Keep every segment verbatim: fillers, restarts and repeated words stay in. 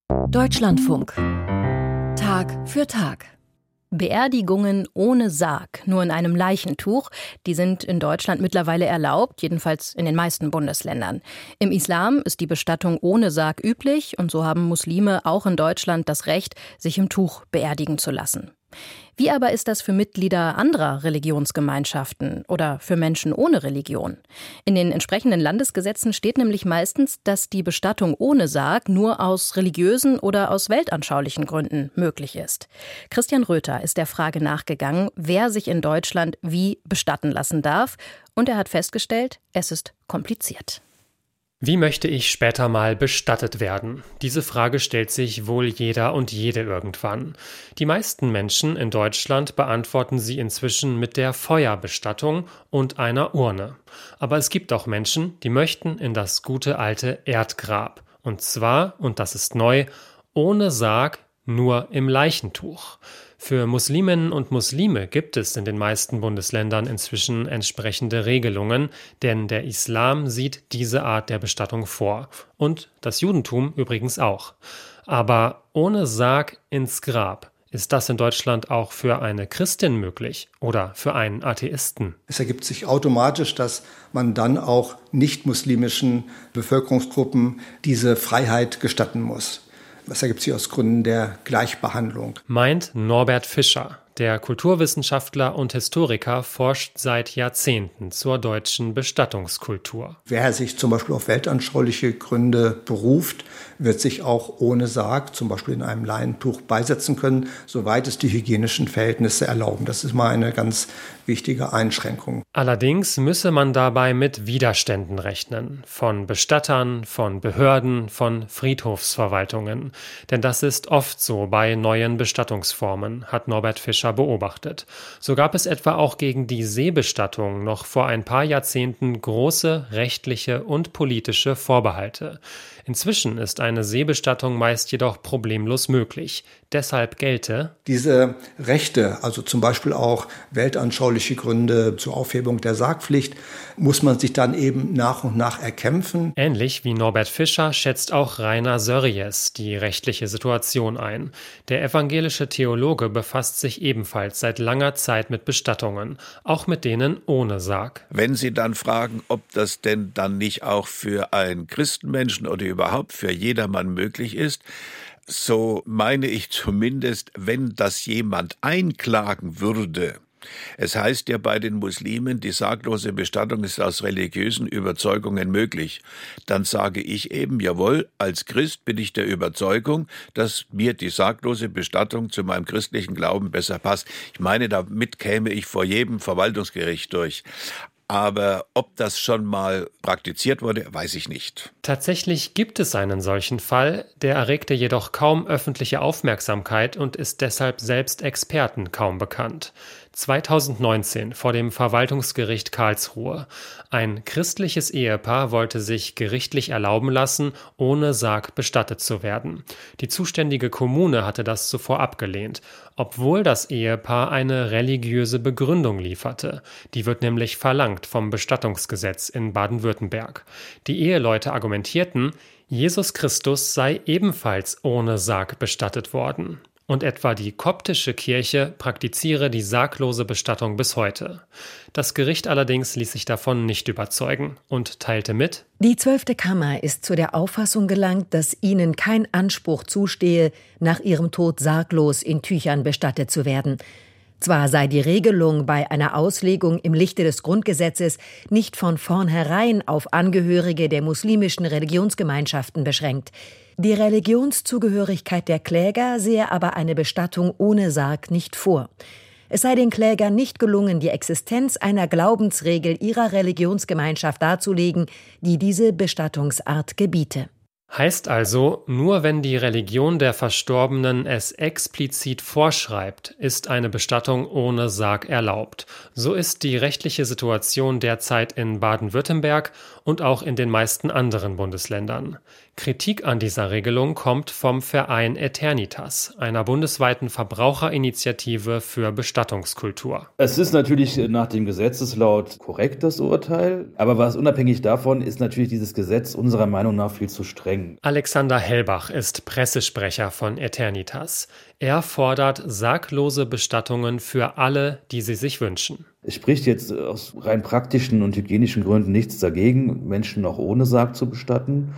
Deutschlandfunk. Tag für Tag. Beerdigungen ohne Sarg, nur in einem Leichentuch, die sind in Deutschland mittlerweile erlaubt, jedenfalls in den meisten Bundesländern. Im Islam ist die Bestattung ohne Sarg üblich und so haben Muslime auch in Deutschland das Recht, sich im Tuch beerdigen zu lassen. Wie aber ist das für Mitglieder anderer Religionsgemeinschaften oder für Menschen ohne Religion? In den entsprechenden Landesgesetzen steht nämlich meistens, dass die Bestattung ohne Sarg nur aus religiösen oder aus weltanschaulichen Gründen möglich ist. Christian Röther ist der Frage nachgegangen, wer sich in Deutschland wie bestatten lassen darf. Und er hat festgestellt, es ist kompliziert. Wie möchte ich später mal bestattet werden? Diese Frage stellt sich wohl jeder und jede irgendwann. Die meisten Menschen in Deutschland beantworten sie inzwischen mit der Feuerbestattung und einer Urne. Aber es gibt auch Menschen, die möchten in das gute alte Erdgrab. Und zwar, und das ist neu, ohne Sarg, nur im Leichentuch. Für Musliminnen und Muslime gibt es in den meisten Bundesländern inzwischen entsprechende Regelungen, denn der Islam sieht diese Art der Bestattung vor. Und das Judentum übrigens auch. Aber ohne Sarg ins Grab. Ist das in Deutschland auch für eine Christin möglich oder für einen Atheisten? Es ergibt sich automatisch, dass man dann auch nicht-muslimischen Bevölkerungsgruppen diese Freiheit gestatten muss. Das ergibt sich aus Gründen der Gleichbehandlung. Meint Norbert Fischer. Der Kulturwissenschaftler und Historiker forscht seit Jahrzehnten zur deutschen Bestattungskultur. Wer sich zum Beispiel auf weltanschauliche Gründe beruft, wird sich auch ohne Sarg, zum Beispiel in einem Leinentuch, beisetzen können, soweit es die hygienischen Verhältnisse erlauben. Das ist mal eine ganz wichtige Einschränkung. Allerdings müsse man dabei mit Widerständen rechnen. Von Bestattern, von Behörden, von Friedhofsverwaltungen. Denn das ist oft so bei neuen Bestattungsformen, hat Norbert Fischer beobachtet. So gab es etwa auch gegen die Seebestattung noch vor ein paar Jahrzehnten große rechtliche und politische Vorbehalte. Inzwischen ist eine Seebestattung meist jedoch problemlos möglich. Deshalb gelte: Diese Rechte, also zum Beispiel auch weltanschauliche Gründe zur Aufhebung der Sargpflicht, muss man sich dann eben nach und nach erkämpfen. Ähnlich wie Norbert Fischer schätzt auch Rainer Sörries die rechtliche Situation ein. Der evangelische Theologe befasst sich ebenfalls seit langer Zeit mit Bestattungen, auch mit denen ohne Sarg. Wenn Sie dann fragen, ob das denn dann nicht auch für einen Christenmenschen oder überhaupt für jedermann möglich ist, so meine ich zumindest, wenn das jemand einklagen würde. Es heißt ja bei den Muslimen, die sarglose Bestattung ist aus religiösen Überzeugungen möglich. Dann sage ich eben, jawohl, als Christ bin ich der Überzeugung, dass mir die sarglose Bestattung zu meinem christlichen Glauben besser passt. Ich meine, damit käme ich vor jedem Verwaltungsgericht durch. Aber ob das schon mal praktiziert wurde, weiß ich nicht. Tatsächlich gibt es einen solchen Fall, der erregte jedoch kaum öffentliche Aufmerksamkeit und ist deshalb selbst Experten kaum bekannt. zweitausendneunzehn vor dem Verwaltungsgericht Karlsruhe. Ein christliches Ehepaar wollte sich gerichtlich erlauben lassen, ohne Sarg bestattet zu werden. Die zuständige Kommune hatte das zuvor abgelehnt, obwohl das Ehepaar eine religiöse Begründung lieferte. Die wird nämlich verlangt vom Bestattungsgesetz in Baden-Württemberg. Die Eheleute argumentierten, Jesus Christus sei ebenfalls ohne Sarg bestattet worden. Und etwa die koptische Kirche praktiziere die sarglose Bestattung bis heute. Das Gericht allerdings ließ sich davon nicht überzeugen und teilte mit: Die zwölfte Kammer ist zu der Auffassung gelangt, dass ihnen kein Anspruch zustehe, nach ihrem Tod sarglos in Tüchern bestattet zu werden. Zwar sei die Regelung bei einer Auslegung im Lichte des Grundgesetzes nicht von vornherein auf Angehörige der muslimischen Religionsgemeinschaften beschränkt. Die Religionszugehörigkeit der Kläger sehe aber eine Bestattung ohne Sarg nicht vor. Es sei den Klägern nicht gelungen, die Existenz einer Glaubensregel ihrer Religionsgemeinschaft darzulegen, die diese Bestattungsart gebiete. Heißt also, nur wenn die Religion der Verstorbenen es explizit vorschreibt, ist eine Bestattung ohne Sarg erlaubt. So ist die rechtliche Situation derzeit in Baden-Württemberg und auch in den meisten anderen Bundesländern. Kritik an dieser Regelung kommt vom Verein Aeternitas, einer bundesweiten Verbraucherinitiative für Bestattungskultur. Es ist natürlich nach dem Gesetzeslaut korrekt, das Urteil. Aber was unabhängig davon ist natürlich dieses Gesetz unserer Meinung nach viel zu streng. Alexander Hellbach ist Pressesprecher von Aeternitas. Er fordert sarglose Bestattungen für alle, die sie sich wünschen. Es spricht jetzt aus rein praktischen und hygienischen Gründen nichts dagegen, Menschen auch ohne Sarg zu bestatten.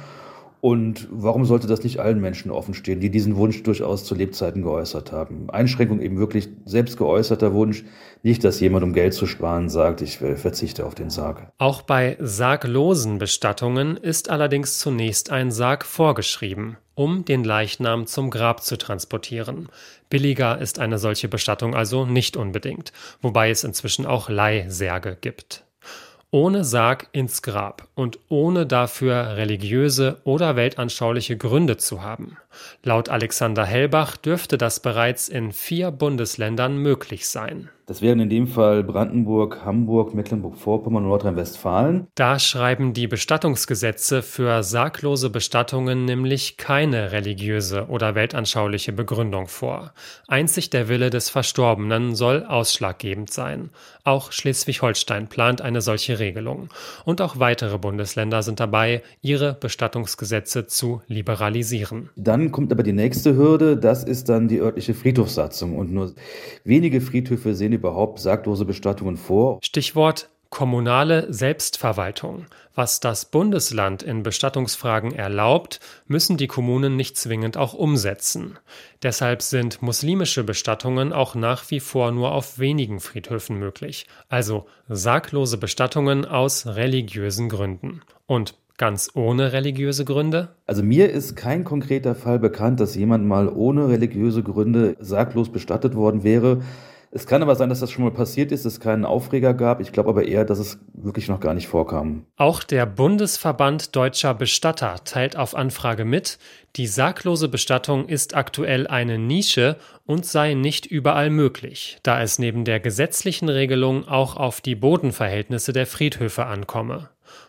Und warum sollte das nicht allen Menschen offen stehen, die diesen Wunsch durchaus zu Lebzeiten geäußert haben? Einschränkung eben wirklich selbst geäußerter Wunsch, nicht, dass jemand, um Geld zu sparen, sagt, ich verzichte auf den Sarg. Auch bei sarglosen Bestattungen ist allerdings zunächst ein Sarg vorgeschrieben, um den Leichnam zum Grab zu transportieren. Billiger ist eine solche Bestattung also nicht unbedingt, wobei es inzwischen auch Leihsärge gibt. Ohne Sarg ins Grab und ohne dafür religiöse oder weltanschauliche Gründe zu haben. Laut Alexander Hellbach dürfte das bereits in vier Bundesländern möglich sein. Das wären in dem Fall Brandenburg, Hamburg, Mecklenburg-Vorpommern und Nordrhein-Westfalen. Da schreiben die Bestattungsgesetze für sarglose Bestattungen nämlich keine religiöse oder weltanschauliche Begründung vor. Einzig der Wille des Verstorbenen soll ausschlaggebend sein. Auch Schleswig-Holstein plant eine solche Regelung. Und auch weitere Bundesländer sind dabei, ihre Bestattungsgesetze zu liberalisieren. Dann kommt aber die nächste Hürde, das ist dann die örtliche Friedhofssatzung. Und nur wenige Friedhöfe sehen überhaupt sarglose Bestattungen vor. Stichwort kommunale Selbstverwaltung. Was das Bundesland in Bestattungsfragen erlaubt, müssen die Kommunen nicht zwingend auch umsetzen. Deshalb sind muslimische Bestattungen auch nach wie vor nur auf wenigen Friedhöfen möglich. Also sarglose Bestattungen aus religiösen Gründen. Und ganz ohne religiöse Gründe? Also mir ist kein konkreter Fall bekannt, dass jemand mal ohne religiöse Gründe sarglos bestattet worden wäre. Es kann aber sein, dass das schon mal passiert ist, dass es keinen Aufreger gab. Ich glaube aber eher, dass es wirklich noch gar nicht vorkam. Auch der Bundesverband Deutscher Bestatter teilt auf Anfrage mit, die sarglose Bestattung ist aktuell eine Nische und sei nicht überall möglich, da es neben der gesetzlichen Regelung auch auf die Bodenverhältnisse der Friedhöfe ankomme.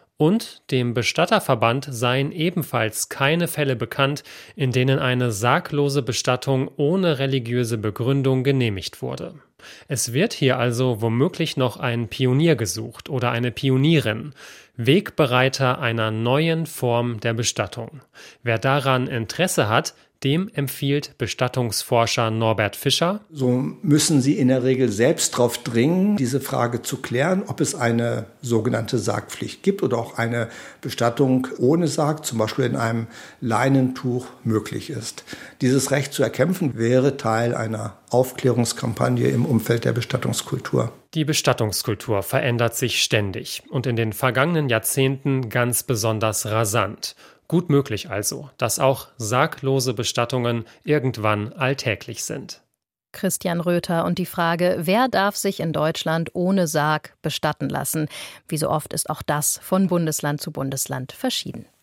Und dem Bestatterverband seien ebenfalls keine Fälle bekannt, in denen eine sarglose Bestattung ohne religiöse Begründung genehmigt wurde. Es wird hier also womöglich noch ein Pionier gesucht oder eine Pionierin, Wegbereiter einer neuen Form der Bestattung. Wer daran Interesse hat, dem empfiehlt Bestattungsforscher Norbert Fischer: So müssen Sie in der Regel selbst darauf dringen, diese Frage zu klären, ob es eine sogenannte Sargpflicht gibt oder auch eine Bestattung ohne Sarg, zum Beispiel in einem Leinentuch, möglich ist. Dieses Recht zu erkämpfen wäre Teil einer Aufklärungskampagne im Umfeld der Bestattungskultur. Die Bestattungskultur verändert sich ständig und in den vergangenen Jahrzehnten ganz besonders rasant. Gut möglich also, dass auch sarglose Bestattungen irgendwann alltäglich sind. Christian Röther und die Frage, wer darf sich in Deutschland ohne Sarg bestatten lassen? Wie so oft ist auch das von Bundesland zu Bundesland verschieden.